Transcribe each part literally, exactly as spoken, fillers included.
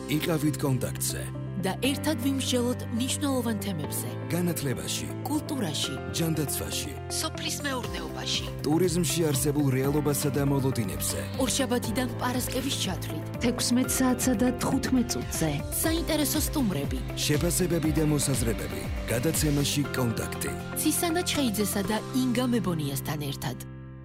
იყავით კონტაქტზე და ერთად ვიმსჯელოთ მნიშვნელოვან თემებზე. განათლებაში, კულტურაში, ჯანდაცვაში, სოფლის მეურნეობაში, ტურიზმში არსებულ რეალობასა და მოლოდინებზე. ორშაბათიდან პარასკევის ჩათვლით, თექვსმეტ საათსა და თხუთმეტ წუთზე. საინტერესო სტუმრები, შეფასებები და მოსაზრებები. გადაცემაში კონტაქტი. ცისანა ჩხეიძესა და ინგა მებონიასთან ერთად.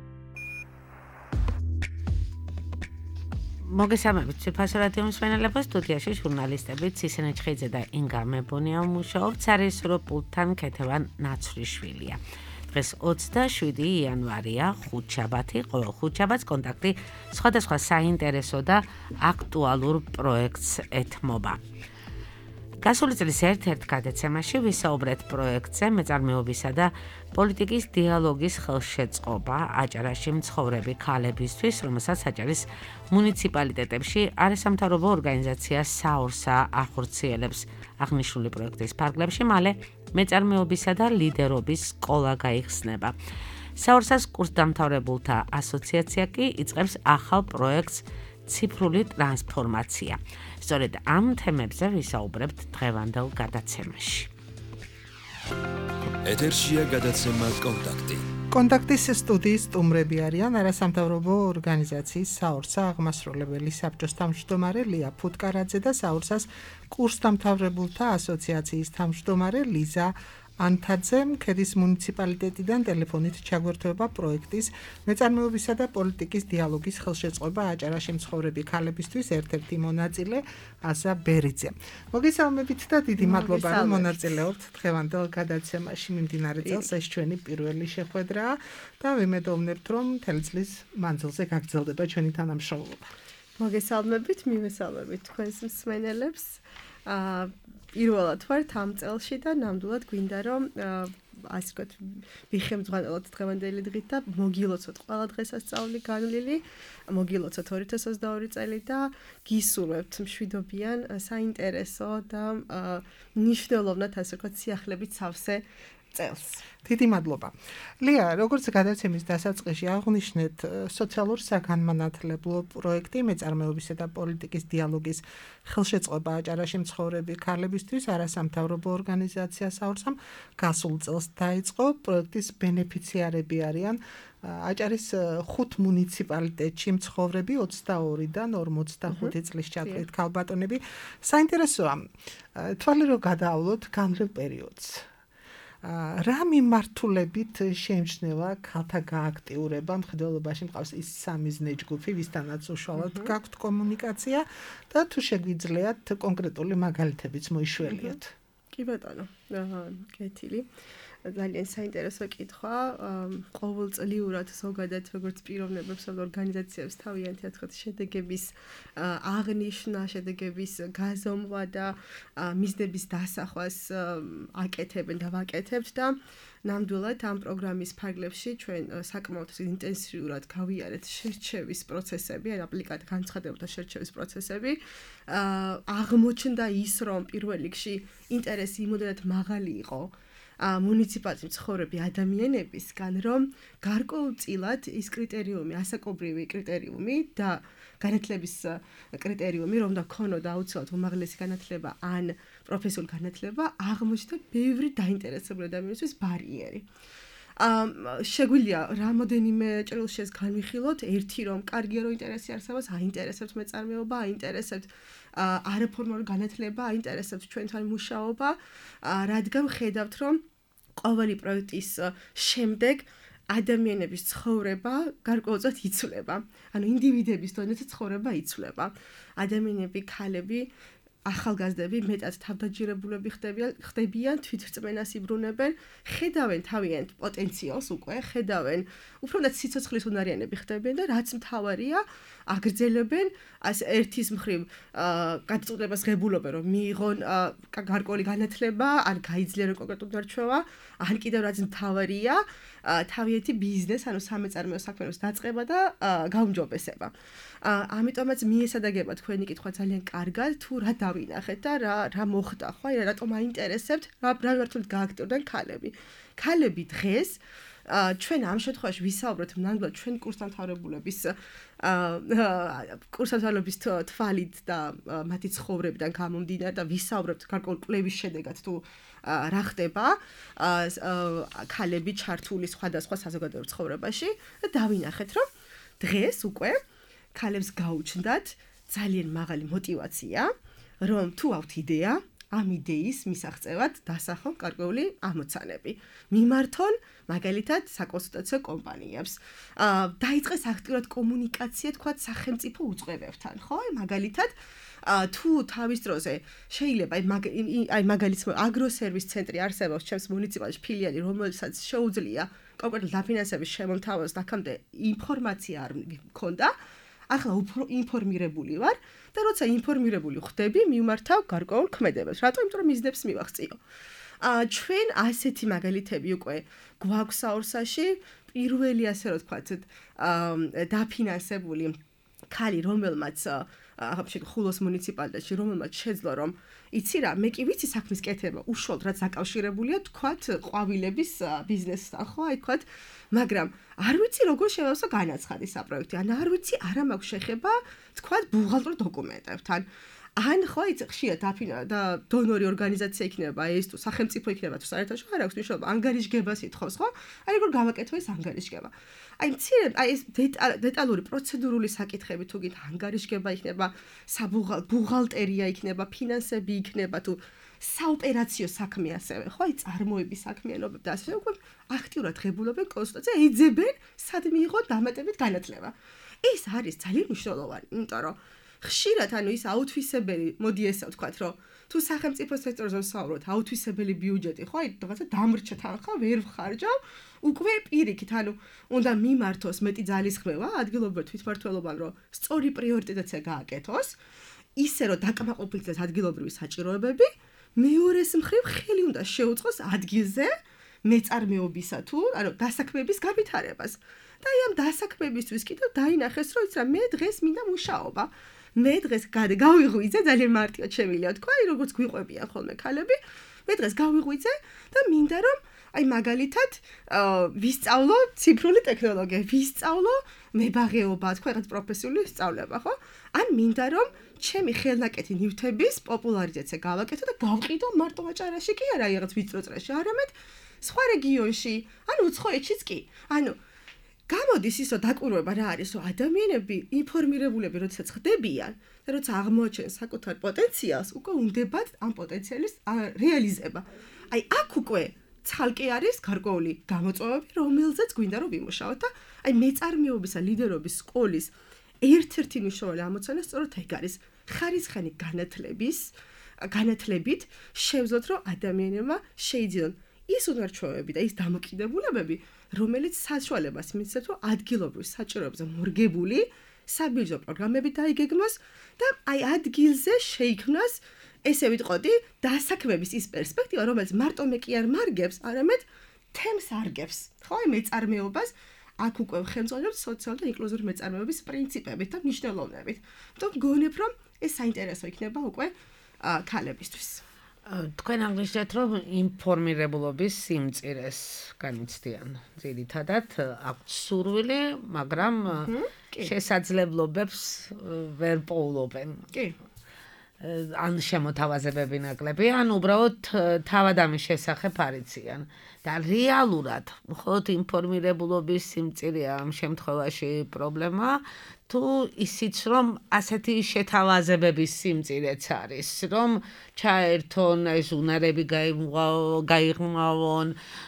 მოგესალმებით, ციფრ რადიო მსმენელებო, სტუდიაში ჟურნალისტები ცისანა ჩხეიძე და ინგა მებონია მუშაობთ, სარეჟისორო პულტთან ქეთევან ნაცვლიშვილია. დღეს ოცდაშვიდი იანვარია, ხუთშაბათი, ყოველ ხუთშაბათს კონტაქტი სხვადასხვა საინტერესო და აქტუალურ პროექტს ეთმობა. გასული წლის ერთ-ერთ გადაცემაში ვისაუბრეთ პროექტზე მეწარმეობისა და პოლიტიკის დიალოგის ხელშეწყობა აჭარაში მცხოვრები ქალებისთვის, რომელსაც აჭარის მუნიციპალიტეტებში არასამთავრობო ორგანიზაცია საორსა ახორციელებს. აღნიშნული პროექტის ფარგლებში მალე მეწარმეობისა და ლიდერობის სკოლა გაიხსნება. საორსას კურსდამთავრებულთა ასოციაცია კი იწყებს ახალ პროექტს ციფრული ტრანსფორმაცია. სწორედ ამ თემებზე ვისაუბრებთ დღევანდელ გადაცემაში. ეთერშია გადაცემა კონტაქტი. კონტაქტის სტუდიის სტუმრები არიან არასამთავრობო ორგანიზაციის საორსა აღმასრულებელი საბჭოს თავმჯდომარე ლია ფუტკარაძე და საორსას კურსდამთავრებულთა ასოციაციის თავმჯდომარე ლიზა ანთაძე. ქედის მუნიციპალიტეტიდან ტელეფონით ჩაგვერთვება პროექტის მეწარმეობისა და პოლიტიკის დიალოგის ხელშეწყობა აჭარაში მცხოვრები ქალებისთვის ერთ-ერთი მონაწილე აზა ბერიძე. მოგესალმებით და დიდი მადლობა რომ მონაწილეობთ დღევანდელ გადაცემაში. მიმდინარე წელს ეს ჩვენი პირველი შეხვედრაა და ვიმედოვნებთ რომ მთელი წლის მანძილზე გაგრძელდება ჩვენი თანამშრომლობა. მოგესალმებით, მივესალმებით თქვენს მსმენელებს. აა პირველად ვართ ამ წელში და ნამდვილად გვინდა რომ ასე ვთქვათ ვიხემძღვანელოთ დღევანდელი დღით და მოგილოცოთ ყველა დღესასწაული განვლილი, მოგილოცოთ ორი ათას ოცდაორი წელი და გისურვებთ მშვიდობიან, საინტერესო და მნიშვნელოვნად ასე ვთქვათ სიახლებით სავსე წელს. დიდი მადლობა. ლია, როგორც გადაცემის დასაწყისში აღვნიშნეთ, სოციალურ საგანმანათლებლო პროექტი მეწარმეობისა და პოლიტიკის დიალოგის ხელშეწყობა აჭარაში მცხოვრები ქალებისთვის არასამთავრობო ორგანიზაცია საორსამ გასულ წელს დაიწყო. პროექტის ბენეფიციარები არიან აჭარის ხუთ მუნიციპალიტეტში მცხოვრები ოცდაორიდან ორმოცდახუთი წლის ჩათვლით ქალბატონები. საინტერესოა, თვალე რო გადაავლოთ განვლილ პერიოდს. რა მიმართულებით შეიმჩნევა ქალთა გააქტიურება? მხედველობაში მყავს ის სამიზნე ჯგუფი, ვისთანაც უშუალოდ გაქვთ კომუნიკაცია და თუ შეგვიძლიათ კონკრეტული მაგალითებიც მოიშველიოთ. კი ბატონო, კეთილი. ძალიან საინტერესო კითხვა. ყოველწლიურად ზოგადად როგორც პიროვნებებს და ორგანიზაციებს თავიანთი ათქოთ შედეგების აღნიშვნა, შედეგების გაზომვა და მიზნების დასახვას აკეთებენ და ვაკეთებთ და ნამდვილად ამ პროგრამის ფარგლებში ჩვენ საკმაოდ ინტენსიურად გავიარეთ შერჩევის პროცესები, ან აპლიკატ განცხადებულთა შერჩევის პროცესები. აღმოჩნდა ის, რომ პირველ რიგში ინტერესი იმოდენად მაღალი იყო მუნიციპალიტეტში მცხოვრები ადამიანებისგან, რომ გარკვეულწილად ის კრიტერიუმი, ასაკობრივი კრიტერიუმი და განათლების კრიტერიუმი, რომ და ქონოდა აუცილებლად უმაღლესი განათლება ან პროფესიული განათლება, აღმოჩნდა ბევრი დაინტერესებული ადამიანისთვის ბარიერი. შეგვიძლია რამოდენიმე ჭრილშეს განვიხილოთ, ერთი რომ კარგია რომ ინტერესი არსებობს, აინტერესებთ მეწარმეობა, აინტერესებთ არაფორმალური განათლება, აინტერესებთ ჩვენთან მუშაობა, რადგან ხედავთ რომ ყოველი პროექტის შემდეგ ადამიანების ცხოვრება გარკვეულწილად იცვლება. ანუ ინდივიდების დონეზე ცხოვრება იცვლება. ადამიანები, ქალები, ახალგაზრდები მეტად თავდაჯერებულები ხდებიან, თვითრწმენას იბრუნებენ, ხედავენ თავიანთ პოტენციალს უკვე, ხედავენ უფრო სიცოცხლის უნარიანები ხდებიან და რაც მთავარია, აგრძელებენ ასე ერთის მხრივ გადაწყვეტილებას ღებულობენ, რომ მიიღონ გარკვეული განათლება, ან გაიძლიერონ კონკრეტული დარჩევა, ან კიდევ რაც მთავარია, თავიანთი ბიზნეს, ანუ სამეწარმეო საქმიანობის დაწყება და გაუმჯობესება. ამიტომაც მიესადაგება თქვენი კითხვა ძალიან კარგად, თუ რა დავინახეთ და რა რა მოხდა, ხო, რატომ აინტერესებთ, რა რა მიმართულებით გააქტიურდნენ ქალები. ქალები დღეს ჩვენ ამ შემთხვევაში ვისაუბროთ ნამდვილად ჩვენ კურსდამთავრებულების კურსდამთავრების თვალით და მათი ცხოვრებიდან გამომდინარე და ვისაუბრებთ გარკვეული კვლევის შედეგად თუ რა ხდება ქალები ჩართული სხვადასხვა საზოგადოებრივ ცხოვრებაში და დავინახეთ რომ დღეს უკვე ქალებს გაუჩნდათ ძალიან მაღალი мотиваცია რომ თუ აქვთ იდეა ამ იდეის მისაღწევად დასახონ გარკვეული ამოცანები მიმართონ მაგალითად საკონსულტაციო კომპანიებს დაიწყეს აქტიურად კომუნიკაცია თქვა სახელმწიფო უწყებებთან ხო მაგალითად თუ თავის დროზე შეიძლება აი მაგალითად აგროსერვის ცენტრი არსებობს ჩემს მუნიციპალიტეტში ფილიალი რომელსაც შეუძლია კონკრეტულ დაფინანსების შემომთავაზებას და აქამდე ინფორმაცია არ მქონდა ახლა უფრო ინფორმირებული ვარ და როცა ინფორმირებული ხდები მიმართავ გარკვეულ ქმედებებს რატომ იმიტომ რომ მიზნებს მივახციო ჩვენ ასეთი მაგალითები უკვე გვაქვს საურსაში პირველი ასე რომ ვთქვათ დაფინანსებული ქალი რომელმაც ახლა ხულოს მუნიციპალიტეტში რომელმაც შეძლო რომ იცი რა მე კი ვიცი საქმის კეთება უშუალოდ რაც დაკავშირებულია თქვათ ყვავილების ბიზნესთან ხო აი თქვათ მაგრამ არ ვიცი როგორ შევავსო განაცხადი საპროექტი ან არ ვიცი არა მაქვს შეხება თქვათ ბუღალტრიულ დოკუმენტებთან ან ხო იცი ხშირად და დონორი ორგანიზაცია იქნება ეს თუ სახელმწიფო იქნება თუ საერთაშორისო არ აქვს მნიშვნელობა ანგარიშგებას ითხოვს ხო აი როგორ გამაკეთო ეს ანგარიშგება აი მცირე აი ეს დეტალური პროცედურული საკითხები თუ გით ანგარიშგება იქნება საბუღალტერია იქნება ფინანსები იქნება თუ საოპერაციო საქმე ასევე ხო აი წარმოების საქმიანობა და ასე უკვე აქტიურად ღებულობენ კონსულტაცია ეძებენ სად მიიღო დამატებით განათლება ეს არის ძალიან მნიშვნელოვანი იმიტომ რომ ხშირად ანუ ის აუთვისებელი მოდი ესე ვთქვათ რომ თუ სახელმწიფო სექტორზე ვსაუბრობთ აუთვისებელი ბიუჯეტი ხო აი რაღაცა დამრჩა თანხა ვერ ვხარჯავ უკვე პირიქით ანუ უნდა მიმართოს მეტი ძალისხმევა ადგილობრივ თვითმმართველობამ რომ სწორი პრიორიტეტაცია გააკეთოს ისე რომ დაკმაყოფილდეს ადგილობრივი საჭიროებები მეორეს მხრივ ხელი უნდა შეუწყოს ადგილზე მეწარმეობისა თუ ანუ დასაქმების განვითარებას და აი ამ დასაქმებისთვის კიდევ დაინახეს რომ იცი რა მე დღეს მინდა მუშაობა მე დღეს გავიღვიძე ძალიან მარტივად შემიძლია თქვა აი როგორც გვიყვებიან ხოლმე ქალები მე დღეს გავიღვიძე და მინდა რომ აი მაგალითად ვისწავლო ციფრული ტექნოლოგია ვისწავლო მებაღეობა თქვა რაღაც პროფესიული სწავლება ხო ან მინდა რომ ჩემი ხელნაკეთი ნივთების პოპულარიზაცია გავაკეთო და გავყიდო მარტო აჭარაში კი არა რაღაც ვიწრო წრეში არამედ სხვა რეგიონში ანუ უცხოეთშიც კი ანუ გამოდის ის რომ დაკვირვება რა არის რომ ადამიანები ინფორმირებულები როდესაც ხდებიან და როცა აღმოაჩენს საკუთარ პოტენციალს უკვე უნდებათ ამ პოტენციალის რეალიზება აი აქ უკვე ცალკე არის გარკვეული გამოწვევები რომელზეც გვინდა რომ ვიმუშაოთ და აი მეწარმეობისა ლიდერობის სკოლის ერთ-ერთი მნიშვნელოვანი ამოცანა სწორედ ეგ არის ხარისხიანი განათლების განათლებით შევძლოთ რომ ადამიანებმა შეიძინონ ის უნარჩვევები და ის დამოკიდებულებები რომელიც საშუალებას მისცემს რომ ადგილობრივ საჭიროებზე მორგებული საბიუჯეტო პროგრამები დაიგეგმოს და აი ადგილზე შეიქმნას ესე ვიტყოდი დასაქმების ის პერსპექტივა რომელიც მარტო მე კი არ მარგებს არამედ თემს არგებს ხო აი მეწარმეობას აქ უკვე ხელმძღვანელობს სოციალური და ინკლუზიური მეწარმეობის პრინციპებით და მნიშვნელოვნებით და მგონებ რომ ეს საინტერესო იქნება უკვე ქალებისთვის თქვენ აღნიშნეთ რომ ინფორმირებულობის სიმწირეს განიცდიან ძირითადად აქვთ სურვილი მაგრამ შესაძლებლობებს ვერ პოულობენ კი ან შემოთავაზებები ნაკლები ან უბრალოდ თავად ამის შესახებ არიციან და რეალურად მხოლოდ ინფორმირებულობის სიმწირეა ამ შემთხვევაში პრობლემა თუ ისიც რომ ასეთი შეთავაზებების სიმწირეც არის რომ ჩაერთონ ეს უნარები გაიღმავონ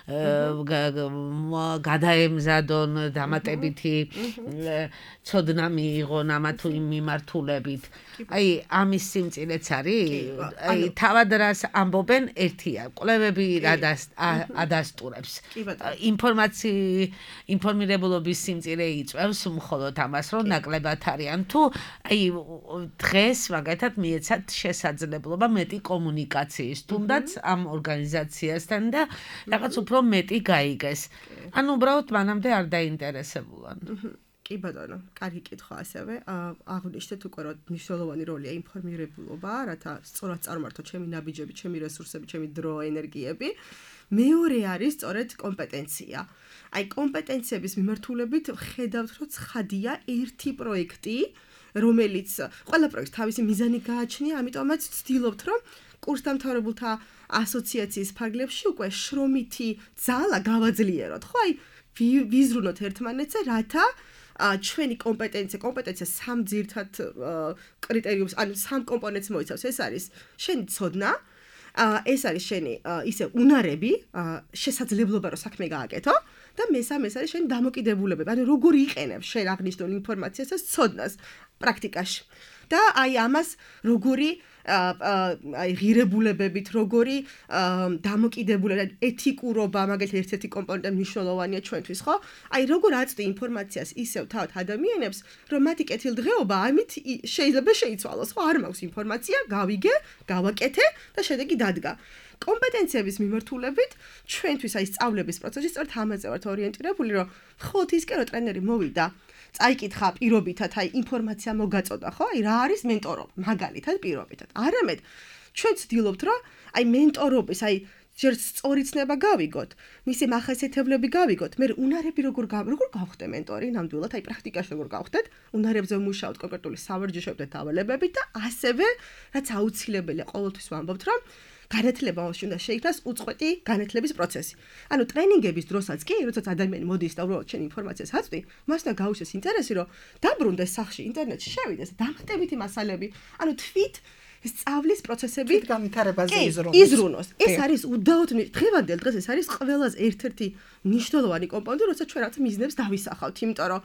გადაემზადონ დამატებითი ცოდნა მიიღონ ამა თუ იმ მიმართულებით აი ამის სიმწირეც არის აი თავად რას ამბობენ ერთია კვლევები რა ადასტურებს ინფორმაცია ინფორმირებულობის სიმწირე იწვევს მხოლოდ ამას რომ ნაკლებად არიან თუ აი დღეს მაგათად მიეცათ შესაძლებლობა მეტი კომუნიკაციის თუნდაც ამ ორგანიზაციასთან და რაღაც უფრო მეტი გაიგეს ან უბრალოდ მანამდე არ დაინტერესებულან კი ბატონო, კარგი კითხვა ასევე. აღნიშნეთ უკვე რომ მნიშვნელოვანი როლია ინფორმირებულობა, რათა სწორად წარმართო ჩემი ნაბიჯები, ჩემი რესურსები, ჩემი დრო, ენერგიები. მეორე არის სწორედ კომპეტენცია. აი კომპეტენციების მიმართულებით ხედავთ რომ ცხადია ერთი პროექტი, რომელიც ყველა პროექტს თავისი მიზანი გააჩნია, ამიტომაც ვცდილობთ რომ კურსდამთავრებულთა ასოციაციის ფარგლებში უკვე შრომითი ძალა გავაძლიეროთ, ხო? აი ვიზრუნოთ ერთმანეთზე, რათა ჩვენი კომპეტენცია, კომპეტენცია სამ ძირითად კრიტერიუმს, ანუ სამ კომპონენტს მოიცავს. ეს არის შენი ცოდნა, ეს არის შენი ისე უნარები, შესაძლებლობა რომ საქმე გააკეთო და მესამე არის შენი დამოკიდებულებები, ანუ როგორ იყენებ შენ აღნიშნულ ინფორმაციას და ცოდნას პრაქტიკაში. და აი ამას როგორი აი ღირებულებებით, როგორი დამოკიდებულებებით, ეთიკურობა, მაგალითად ერთ-ერთი კომპონენტი მნიშვნელოვანია ჩვენთვის, ხო? აი როგორ აწვდი ინფორმაციას ისევ თავად ადამიანებს, რომ მათი კეთილდღეობა ამით შეიძლება შეიცვალოს, ხო? არ მაქვს ინფორმაცია, გავიგე, გავაკეთე და შედეგი დადგა. კომპეტენციების მიმართულებით ჩვენთვის აი სწავლების პროცესში სწორედ ამაზე ვართ ორიენტირებული, რომ მხოლოდ ისკენ რომ ტრენერი მოვიდა წაიკითხა პირობითად, აი ინფორმაცია მოგაწოდა, ხო? აი რა არის მენტორობა, მაგალითად პირობითად. არამედ ჩვენ ვცდილობთ, რომ აი მენტორობის, აი ჯერ სწორი ცნება გავიგოთ, მისი მახასიათებლები გავიგოთ, მე უნარები როგორ როგორ გავხდე მენტორი, ნამდვილად აი პრაქტიკაში როგორ გავხდეთ, უნარებზე ვმუშაობთ კონკრეტული სავარჯიშოებით და დავალებებით და ასევე რაც აუცილებელია, ყოველთვის ვამბობთ, რომ განათლება უნდა შეიქმნას უწყვეტი განათლების პროცესი. ანუ ტრენინგების დროსაც კი, როდესაც ადამიანი მოდის და უბრალოდ შენ ინფორმაციას აწვდი, მას უნდა გაუშვეს ინტერესი, რომ დაბრუნდეს სახში, ინტერნეტში შევიდეს, დამატებითი მასალები, ანუ თვით სწავლის პროცესები განვითარებაზე იზრუნოს. იზრუნოს. ეს არის უდაოდ დღევანდელ დღეს ეს არის ყველაზე ერთ-ერთი მნიშვნელოვანი კომპონენტი, როცა ჩვენ რაღაც მიზნებს დავისახავთ, იმიტომ რომ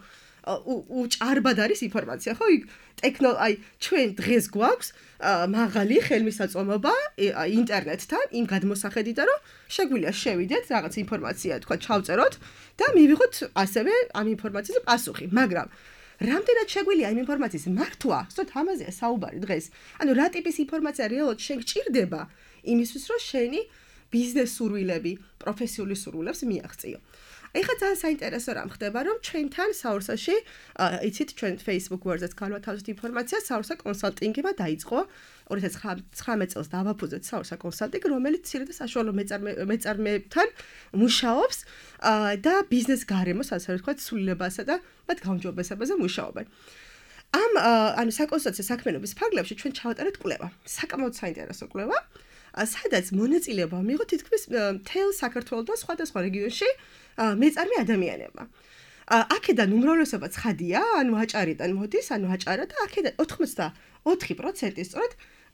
უჭარბად არის ინფორმაცია, ხო? ტექნო, აი ჩვენ დღეს გვაქვს მაღალი ხელმისაწვდომობა ინტერნეტთან, იმ გადმოსახედიდან, რომ შეგვიძლია შევიდეთ რაღაც ინფორმაცია, თქვა ჩავწეროთ და მივიღოთ ასევე ამ ინფორმაციის პასუხი, მაგრამ რამდენად შეგვიძლია იმ ინფორმაციის მართვა, სწორედ ამაზეა საუბარი დღეს. ანუ რა ტიპის ინფორმაცია რეალურად შენ გჭირდება იმისთვის, რომ შენი ბიზნეს სურვილები, პროფესიული სურვილებს მიაღწიო. ეხლა ძალიან საინტერესო რამ ხდება, რომ ჩვენთან საურსაში, იცით, ჩვენ Facebook გვერდზეც განვათავსებთ ინფორმაციას, საურსა კონსალტინგმა დაიწყო ორი ათას ცხრამეტ წელს დავაფუძეთ საურსა კონსალტინგ, რომელიც მცირე და საშუალო მეწარმეებთან მუშაობს და ბიზნეს გარემოს, ასე ვთქვათ, ცვლილებასა და მათ გაუმჯობესებაზე მუშაობენ. ამ ანუ საკონსულტაციო საქმიანობის ფარგლებში ჩვენ ჩავატარეთ კვლევა. საკმაოდ საინტერესო კვლევა. სადაც მონაწილეობა მიიღო თითქმის მთელ საქართველოს და სხვადასხვა რეგიონში მეწარმე ადამიანებმა. აქედან უმრავლესობა ცხადია, ანუ აჭარიდან მოდის, ანუ აჭარა და აქედან ოთხმოცდაოთხი პროცენტი სწორედ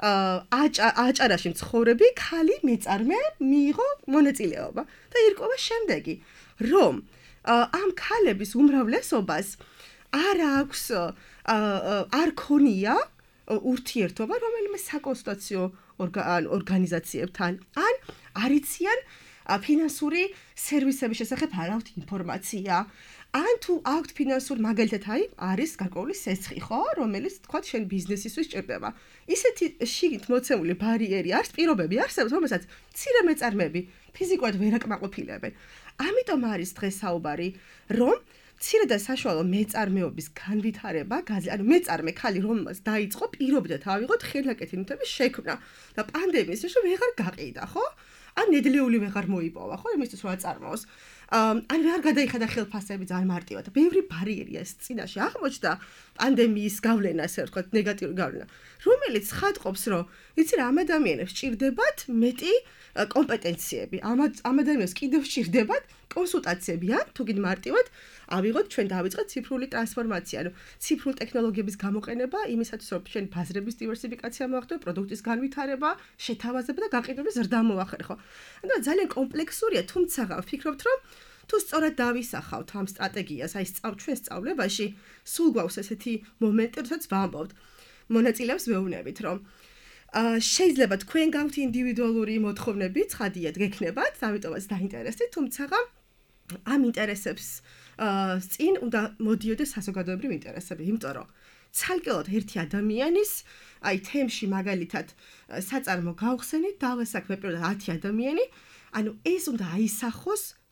აჭარაში მცხოვრები ქალი მეწარმე მიიღო მონაწილეობა და ირკვევა შემდეგი, რომ ამ ქალების უმრავლესობას არ აქვს არ ქონია ურთიერთობა რომელიმე საკონსულტაციო ორგანიზაციებთან, ან არიციან ფინანსური სერვისების შესახებ არ აქვთ ინფორმაცია, ან თუ აქვთ ფინანსური, მაგალითად აი არის გარკვეული სესხი, ხო, რომელიც თქვა შენ ბიზნესისთვის სჭირდება. ისეთი შიგნით მოცემული ბარიერი არის, პირობები არსებობს, რომელსაც მცირე მეწარმეები ფიზიკურად ვერ აკმაყოფილებენ. ამიტომ არის დღეს საუბარი, რომ მცირე და საშუალო მეწარმეობის განვითარება, ანუ მეწარმე ქალი, რომელმაც დაიწყო პირობითად ავიღოთ ხელნაკეთი ნივთების შექმნა და პანდემიის დროს ვეღარ გაყიდა, ხო? ან ნედლეული ვეღარ მოიპოვა, ხო, იმისთვის რომ აწარმოოს. ან ვეღარ გადაიხადა ხელფასები ძალიან მარტივად. ბევრი ბარიერია ეს წინაშე აღმოჩნდა პანდემიის გავლენა, ასე ვთქვათ, ნეგატიური გავლენა, რომელიც ხატყობს, რომ იცი რა, ამ ადამიანებს სჭირდებათ მეტი კომპეტენციები. ამ ადამიანებს კიდევ სჭირდებათ კონსულტაციები, ან თუ კიდე მარტივად ავიღოთ ჩვენ დავიწყეთ ციფრული ტრანსფორმაცია, ანუ ციფრული ტექნოლოგიების გამოყენება იმისათვის, რომ ჩვენ ბაზრების დივერსიფიკაცია მოახდინოთ, პროდუქტის განვითარება, შეთავაზება და გაყიდვების ზრდა მოახერხო, ხო? ანუ ძალიან კომპლექსურია, თუმცა ვფიქრობთ, რომ თუ სწორად დავისახავთ ამ სტრატეგიას, აი ჩვენ სწავლებაში, სულ გვაქვს ესეთი მომენტი, როდესაც ვამბობთ მონაწილეებს ვეუბნებით, რომ შეიძლება თქვენ გაქვთ ინდივიდუალური მოთხოვნები, ცხადია, გექნებათ, ამიტომაც დაინტერესდით, თუმცა ამ ინტერესებს წინ უნდა მოდიოდეს საზოგადოებრივი ინტერესები, იმიტომ რომ ცალკეულად ერთი ადამიანის აი თემში მაგალითად საწარმო გავხსენით, დავასაქმე პირველად ათი ადამიანი, ანუ ეს უნდა აისახოს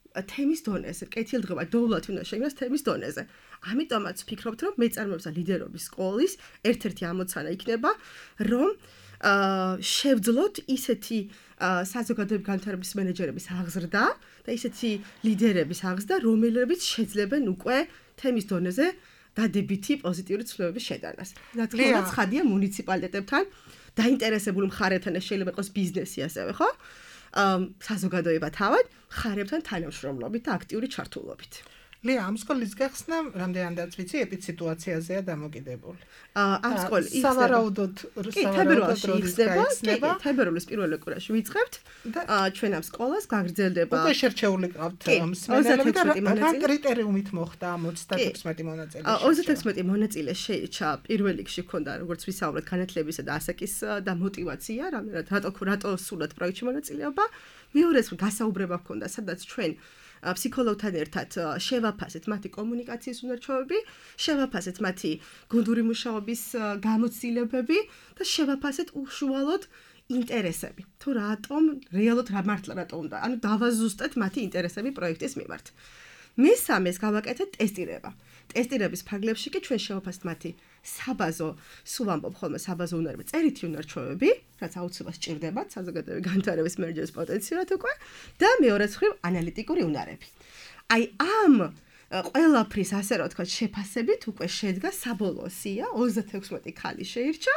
თემის დონეზე, კეთილდღეობა, დოვლათი უნდა შეიმას თემის დონეზე. ამიტომაც ვფიქრობთ, რომ მეწარმეობისა ლიდერობის სკოლის ერთ-ერთი ამოცანა იქნება, რომ აა შევძლოთ ისეთი საზოგადოებრივი განვითარების მენეჯერების აღზრდა და ისეთი ლიდერების აღზრდა, რომლებიც შეძლებენ უკვე თემის დონეზე დადებითი პოზიტიური ცვლილებების შეტანას. რა თქმა უნდა, ცხადია მუნიციპალიტეტებთან დაინტერესებული მხარეებთან შეიძლება იყოს ბიზნესი ასევე, ხო? ამ საზოგადოება თავად მხარეებთან თანამშრომლობით და აქტიური ჩართულობით. ლია, ამ სკოლის გახსნა რამდენადაც ვიცი, ეპიდსიტუაციაზეა დამოკიდებული. ამ სკოლის სავარაუდოდ თებერვალში იხსნება, თებერვლის პირველ კვირაში ვიწყებთ. ჩვენ ამ სკოლას გაგრძელდება. უკვე შერჩეული ყავთ მსმენელები და რა კრიტერიუმით მოხდა ამ ოცდათექვსმეტი მონაწილე? ოცდათექვსმეტი მონაწილე შეირჩა პირველ რიგში ქონდა როგორც ვისაუბრეთ განათლებისა და ასაკის და мотиваცია, რამე რატო რატო სულათ პროექტში მონაწილეობა. მეორე გასაუბრება ქონდა, სადაც ჩვენ ფსიქოლოგთან ერთად შევაფასეთ მათი კომუნიკაციის უნარჩვევები, შევაფასეთ მათი გუნდური მუშაობის გამოცდილებები და შევაფასეთ უშუალოდ ინტერესები. თუ რატომ რეალურად რა მართლა რატომ უნდა, ანუ დავაზუსტეთ მათი ინტერესები პროექტის მიმართ. მესამეს გავაკეთეთ ტესტირება. ტესტირების ფარგლებში კი ჩვენ შევაფასეთ მათი საბაზო, სულ ამბობ ხოლმე საბაზო უნარები, წერითი უნარჩვევები, რაც აუცილებლად სჭირდებათ საზოგადოებრივი განვითარების მენეჯერის პოტენციალად უკვე და მეორე მხრივ ანალიტიკური უნარები. აი ამ ყველაფრის ასე რა ვთქვათ შეფასებით უკვე შედგა საბოლოო სია, ოცდათექვსმეტი ქალი შეირჩა.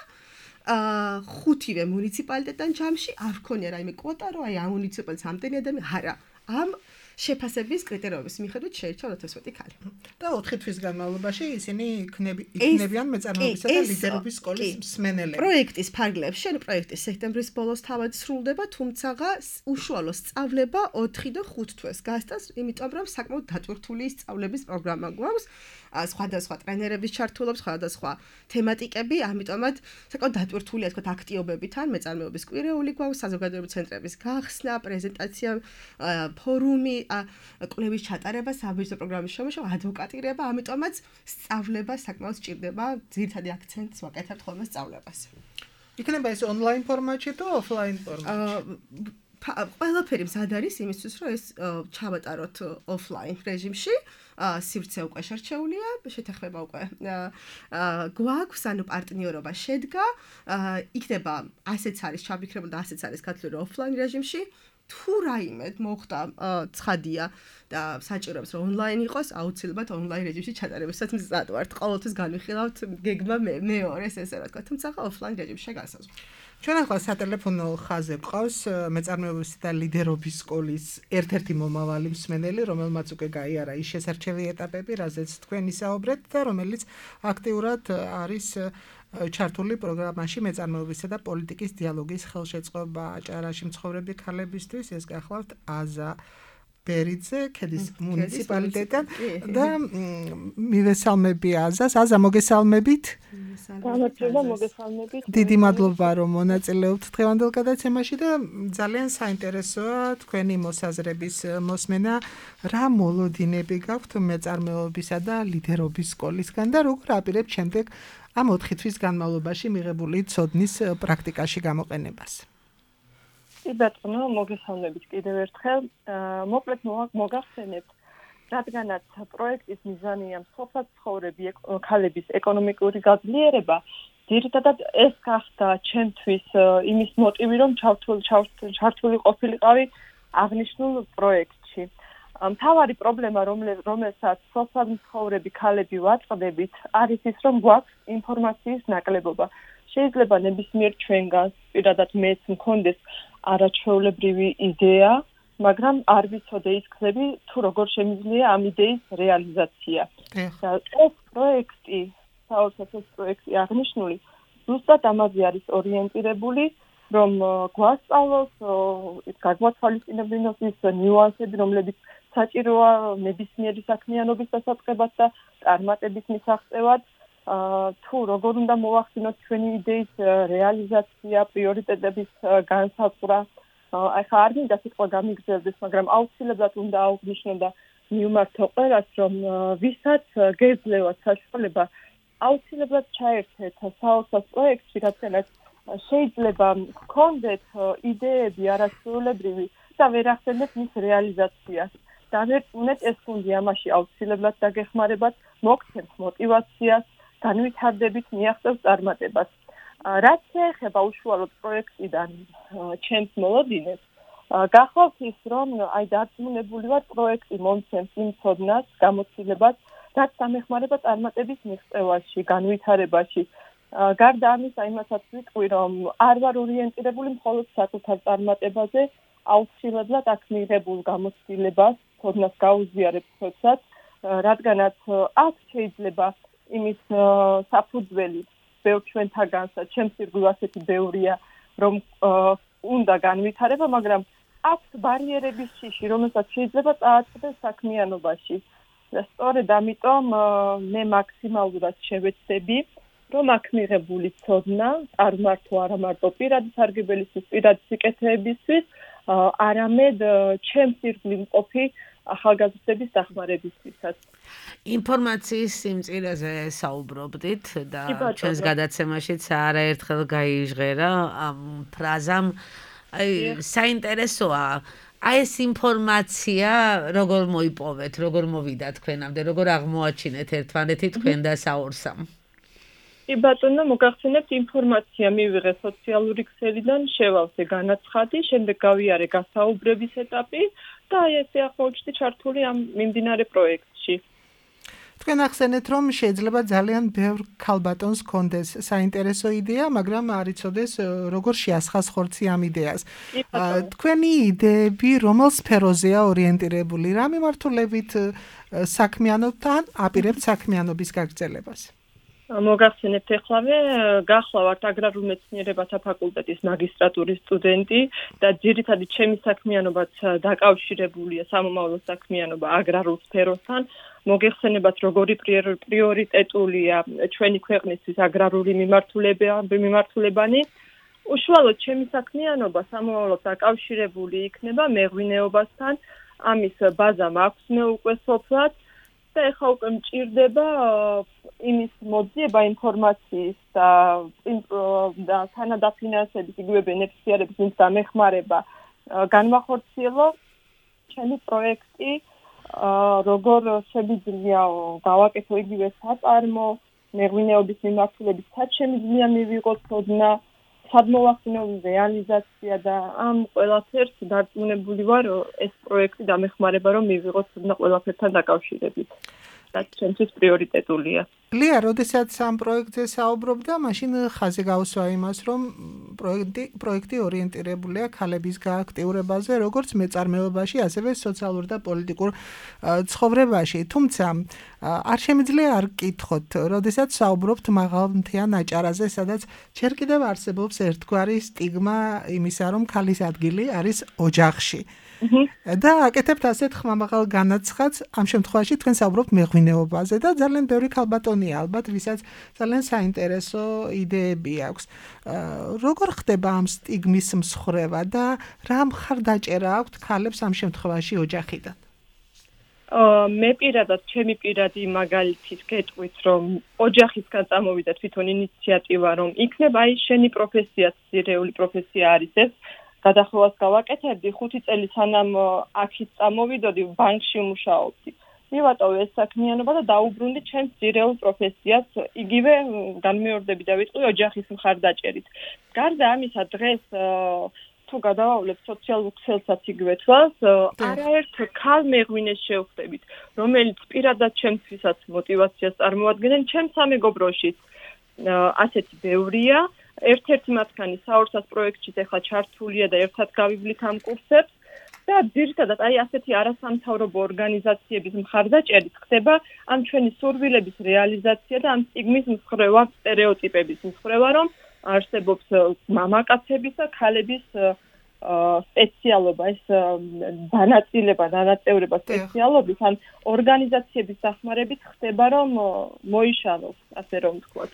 აა ხუთივე მუნიციპალიტეტთან ჯამში არ ქონია რაიმე კვოტა, რომ აი ამ მუნიციპალიტეტს ამდენი ადამიანი, არა. ამ შეფასების კრიტერიუმების მიხედვით შეირჩა ოცდათექვსმეტი ქალი. და ოთხი თვის განმავლობაში ისინი იქნებიან მეწარმეობისა და ლიდერობის სკოლის მსმენელები. პროექტის ფარგლებში, ანუ პროექტი სექტემბრის ბოლოს თავად სრულდება, თუმცა უშუალო სწავლება ოთხი და ხუთ თვეს გასტანს, იმიტომ რომ საკმაოდ დატვირთული სწავლების პროგრამა გვაქვს. სხვადასხვა ტრენერების ჩართულობს, სხვადასხვა თემატიკები, ამიტომაც საკმაოდ დატვირთულია, ასე ვთქვათ, აქტიობებთან, მეწარმეობის კვირეული გვაქვს, საზოგადოებრივი ცენტრების გახსნა, პრეზენტაცია, ფორუმი, კვლევის ჩატარება, საბიუჯეტო პროგრამის შემოშვა, ადვოკატირება, ამიტომაც სწავლება საკმაოდ სჭირდება, ძირითადი აქცენტს ვაკეთებთ ხოლმე სწავლებას. იქნება ეს ონლაინ ფორმატში თუ ოფლაინ ფორმატში? ყველაფერი მზად არის იმისთვის, რომ ეს ჩავატაროთ ოფლაინ რეჟიმში. სივრცე უკვე შერჩეულია, შეთანხმება უკვე გვაქვს, ანუ პარტნიორობა შედგა. იქნება ასეც არის ჩაფიქრებული და ასეც არის გათვლილი ოფლაინ რეჟიმში. თუ რაიმე მოხდა ცხადია და საჭიროებს რომ ონლაინ იყოს, აუცილებლად ონლაინ რეჟიმში ჩატარებასაც მზად ვართ. ყოველთვის განვიხილავთ გეგმა მეორეს ესე რა თქვა, თუმცა ოფლაინ რეჟიმში განსაზღვრა. ჩვენ ახლა სატელეფონო ხაზზე გვყავს მეწარმეობისა და ლიდერობის სკოლის ერთ-ერთი მომავალი მსმენელი, რომელმაც უკვე გაიარა ის შესარჩევი ეტაპები, რაზეც თქვენ ისაუბრეთ და რომელიც აქტიურად არის ჩართული პროგრამაში მეწარმეობისა და პოლიტიკის დიალოგის ხელშეწყობა აჭარაში მცხოვრები ქალებისთვის. ეს გახლავთ აზა ბერიძე, ქედის მუნიციპალიტეტიდან და მივესალმები აზას. აზა, მოგესალმებით. გამარჯობა, მოგესალმებით. დიდი მადლობა, რომ მონაწილეობთ დღევანდელ გადაცემაში და ძალიან საინტერესოა თქვენი მოსაზრების მოსმენა. რა მოლოდინები გაქვთ მეწარმეობისა და ლიდერობის სკოლისგან და როგორ აპირებთ შემდეგ ამ ოთხი თვის განმავლობაში მიღებული ცოდნის პრაქტიკაში გამოყენებას? კი ბატონო, მოგესალმებით კიდევ ერთხელ. მოკლედ მოგახსენებთ, რადგანაც პროექტის მიზანია მსოფლმაცხოვრები ქალების ეკონომიკური გაძლიერება, ძირითადად ეს გახდა ჩემთვის იმის მოტივი, რომ ჩართული ყოფილიყავი აღნიშნულ პროექტში. მთავარი პრობლემა, რომელსაც მსოფლმაცხოვრები ქალები ვაწყდებით, არის ის, რომ გვაქვს ინფორმაციის ნაკლებობა. შეიძლება ნებისმიერ ჩვენგანს, პირადად მეც მქონდეს არაჩვეულებრივი იდეა, მაგრამ არ ვიცოდე ის გზები, თუ როგორ შემიძლია ამ იდეის რეალიზაცია. და ეს პროექტი, საერთოდ ეს პროექტი აღნიშნული, ზუსტად ამაზე არის ორიენტირებული, რომ გვასწავლოს გაგვათვალისწინებინოს ის ნიუანსები, რომლებიც საჭიროა ნებისმიერი საქმიანობის დასაწყებად და წარმატების მისაღწევად. თუ როგორ უნდა მოვახდინოთ ჩვენი იდეის რეალიზაცია, პრიორიტეტების განსაზღვრა. ახლა არ მინდა სიტყვა გამიგრძელდეს, მაგრამ აუცილებლად უნდა აღვნიშნო და მივმართო ყველას, რომ ვისაც გეძლევათ საშუალება, აუცილებლად ჩაერთეთ საოცრად პროექტში, რადგანაც შეიძლება გქონდეთ იდეები არასრულებრივი და ვერ ახდენდეთ მის რეალიზაციას. დავერწმუნეთ ეს გუნდი ამაში აუცილებლად დაგეხმარებათ, მოგცემთ мотивაციას, განვითარდებით მიაღწევს წარმატებას. რაც შეეხება უშუალოდ პროექტიდან ჩემს მოლოდინებს, გახავთ ის, რომ აი დარწმუნებული ვარ პროექტი მომცემს იმ ცოდნას, გამოცდილებას, რაც სამეხმარება წარმატების მიღწევაში, განვითარებაში. გარდა ამისა, იმასაც ვიტყვი, რომ არ ვარ ორიენტირებული მხოლოდ საკუთარ წარმატებაზე, აუცილებლად აქ მიღებულ გამოცდილებას, ცოდნას გაუზიარებ ხოცად, რადგანაც აქ შეიძლება იმის საფუძველი ბევრ ჩვენთაგანსაც, ჩემს ირგვლივ ასეთი ბევრია, რომ უნდა განვითარება, მაგრამ აქვს ბარიერების შიში, რომელსაც შეიძლება წააწყდეს საქმიანობაში. და სწორედ ამიტომ მე მაქსიმალურად შევეცდები, რომ აქ მიღებული ცოდნა წარმართო არა მარტო პირადი სარგებელისთვის, პირადი სიკეთეებისთვის, არამედ ჩემს ირგვლივ მყოფი ახალგაზრდების დახმარებისთვისაც. ინფორმაციის სიმწირეზე საუბრობდით და ჩვენს გადაცემაშიც არაერთხელ გაიჟღერა ამ ფრაზამ. აი, საინტერესოა. აი ეს ინფორმაცია როგორ მოიპოვეთ, როგორ მოვიდა თქვენამდე, როგორ აღმოაჩინეთ ერთმანეთი თქვენ და საორსამ? კი ბატონო, მოგახსენებთ ინფორმაცია მივიღე სოციალური ქსელიდან, შევალზე განაცხადი, შემდეგ გავიარე გასაუბრების ეტაპი და აი ესე ახლა ჩართული ამ მიმდინარე პროექტში. თქვენ ახსენეთ, რომ შეიძლება ძალიან ბევრ ქალბატონს ჰქონდეს საინტერესო იდეა, მაგრამ არ იცოდეს როგორ შეასხას ხორცი ამ იდეას. თქვენი იდეები რომელ სფეროზეა ორიენტირებული? რა მიმართულებით საქმიანობთ ან აპირებთ საქმიანობის გაგრძელებას? მოგახსენებთ ეხლავე, გახლავართ აგრარულ მეცნიერებათა ფაკულტეტის მაგისტრატურის სტუდენტი და ძირითადად ჩემი საქმიანობაც დაკავშირებულია სამომავლო საქმიანობა აგრარულ სფეროსთან. მოგეხსენებათ, როგორი პრიორიტეტულია ჩვენი ქვეყნისთვის აგრარული მიმართულებანი. უშუალოდ ჩემი საქმიანობა სამომავლოდ დაკავშირებული იქნება მეღვინეობასთან. ამის ბაზა მაქვს მე უკვე სოფლად. და ეხლა უკვე მჭირდება იმის მოძიება ინფორმაციის და და თანადაფინანსების იგივე ბენეფიციარების მის დამეხმარება განვახორციელო ჩემი პროექტი როგორ შეგვიძლია გავაკეთო იგივე საწარმო მეღვინეობის მიმართულებით სად შემიძლია მივიღოთ ცოდნა სად მოვახდინო რეალიზაცია და ამ ყველაფერს დარწმუნებული ვარ ეს პროექტი დამეხმარება რომ მივიღოთ ცოდნა ყველაფერთან დაკავშირებით. რაც ჩვენთვის პრიორიტეტულია. ლია, როდესაც ამ პროექტზე საუბრობდა, მაშინ ხაზი გაუსვა იმას, რომ პროექტი პროექტი ორიენტირებულია ქალების გააქტიურებაზე, როგორც მეწარმეობაში, ასევე სოციალურ და პოლიტიკურ ცხოვრებაში. თუმცა არ შემიძლია არ გკითხოთ, როდესაც საუბრობთ მაღალმთიან აჭარაზე, სადაც ჯერ კიდევ არსებობს ერთგვარი სტიგმა იმისა, რომ ქალის ადგილი არის ოჯახში. და აკეთებთ ასეთ ხმამაღალ განაცხადს, ამ შემთხვევაში თქვენ საუბრობთ მეღვინეობაზე და ძალიან ბევრი ქალბატონია ალბათ, ვისაც ძალიან საინტერესო იდეები აქვს. როგორ ხდება ამ სტიგმის მსხრევა და რა მხარდაჭერა აქვთ ქალებს ამ შემთხვევაში ოჯახიდან? მე პირადად, ჩემი პირადი მაგალითის გეტყვით, რომ ოჯახისგან წამოვიდა თვითონ ინიციატივა, რომ იქნება აი შენი პროფესია, ძირეული პროფესია არის ეს. გადახვევას გავაკეთებდი, ხუთი წელი სანამ აქից წამოვიდოდი, ბანკში ვმუშაობდი. მივატოვე ეს საქმიანობა და დაუბრუნდი ჩემს ძირეულ პროფესიას, იგივე განმეორდები და ვიტყვი ოჯახის მხარდაჭერით. გარდა ამისა, დღეს თუ გადავავლებ სოციალურ ქსელსაც იგივე თვალს, არაერთ ქალ მეღვინეს შევხვდებით, რომელიც პირადად ჩემთვისაც мотивაციას წარმოადგენენ, ჩემს სამეგობროშიც ასეთი ბევრია. ერთ-ერთი მათგანი საორსას პროექტშიც ახლა ჩართულია და ერთად გავივლით ამ კურსებს და ძირითადად აი ასეთი არასამთავრობო ორგანიზაციების მხარდაჭერით ხდება ამ ჩვენი სურვილების რეალიზაცია და ამ სტიგმის მსხრევა, სტერეოტიპების მსხრევა, რომ არსებობს მამაკაცების და ქალების სპეციალობა, ეს დანაწილება, დანაწევრება სპეციალობის ან ორგანიზაციების დახმარებით ხდება, რომ მოიშალოს, ასე რომ ვთქვათ.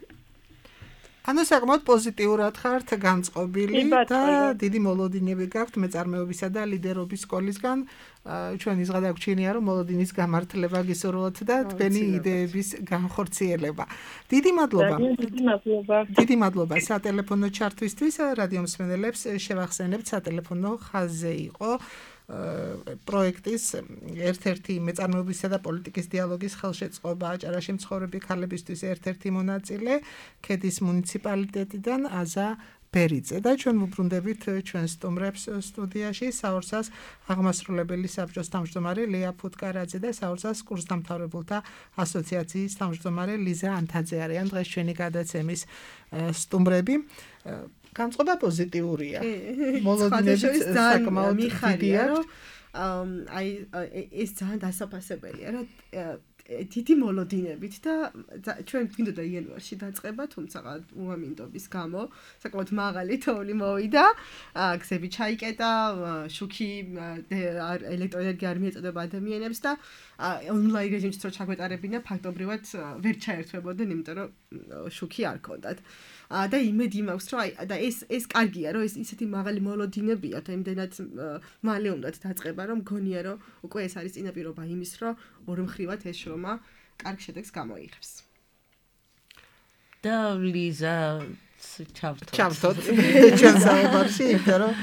ანუ საკმაოდ პოზიტიურად ხართ განწყობილი და დიდი მოლოდინები გაქვთ მეწარმეობისა და ლიდერობის სკოლისგან. ჩვენ ის გადაგვჩინია, რომ მოლოდინის გამართლება გისურვოთ და თქვენი იდეების განხორციელება. დიდი მადლობა. დიდი მადლობა. დიდი მადლობა სატელეფონო ჩართვისთვის. რადიო მსმენელებს შევახსენებთ, სატელეფონო ხაზზე იყო პროექტის ერთ-ერთი მეწარმეობისა და პოლიტიკის დიალოგის ხელშეწყობა აჭარაში მცხოვრები ქალებისთვის ერთ-ერთი მონაწილე ქედის მუნიციპალიტეტიდან აზა ბერიძე და ჩვენ ვუბრუნდებით ჩვენ სტუმრებს სტუდიაში საორცას აღმასრულებელი საბჭოს თავმჯდომარე ლია ფუტკარაძე და საორცას კურსდამთავრებულთა ასოციაციის თავმჯდომარე ლიზა ანთაძე არიან დღეს ჩვენი გადაცემის სტუმრები. განწყობა პოზიტიურია. მოლოდინებით საკმაოდ დიდია, რომ აი ეს ძალიან დასაფასებელია, რომ დიდი მოლოდინებით და ჩვენ გვინდოდა იანვარში დაწყება, თუმცა უამინდობის გამო საკმაოდ მაღალი თოვლი მოვიდა. გზები ჩაიკეტა, შუქი ელექტროენერგია არ მიეწოდება ადამიანებს და ონლაინ რეჟიმში რო ჩაგვეტარებინა, ფაქტობრივად ვერ ჩაერთვებოდნენ, იმიტომ რომ შუქი არ ქონდათ. და იმედი მაქვს, რომ აი და ეს ეს კარგია, რომ ეს ისეთი მაღალი მოლოდინებია და იმდენად მალე უნდა დაწყება, რომ მგონია, რომ უკვე ეს არის წინაპირობა იმის, რომ ორმხრივად ეს შრომა კარგ შედეგს გამოიღებს. და ლიზა ჩავთოთ. ჩავთოთ ჩვენ საუბარში, იმიტომ რომ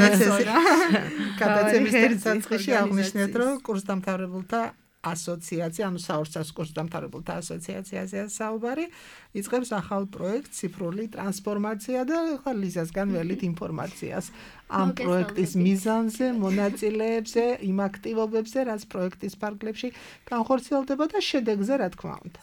გადაცემის დასაწყისში აღნიშნეთ, რომ კურსდამთავრებულთა ასოციაცია, ანუ საორცას კურსდამთავრებულთა ასოციაციაზეა საუბარი, იწყებს ახალ პროექტს ციფრული ტრანსფორმაცია და ხა ლიზასგან ველით ინფორმაციას ამ პროექტის მიზანზე, მონაწილეებზე, იმ აქტივობებზე, რაც პროექტის ფარგლებში განხორციელდება და შედეგზე, რა თქმა უნდა.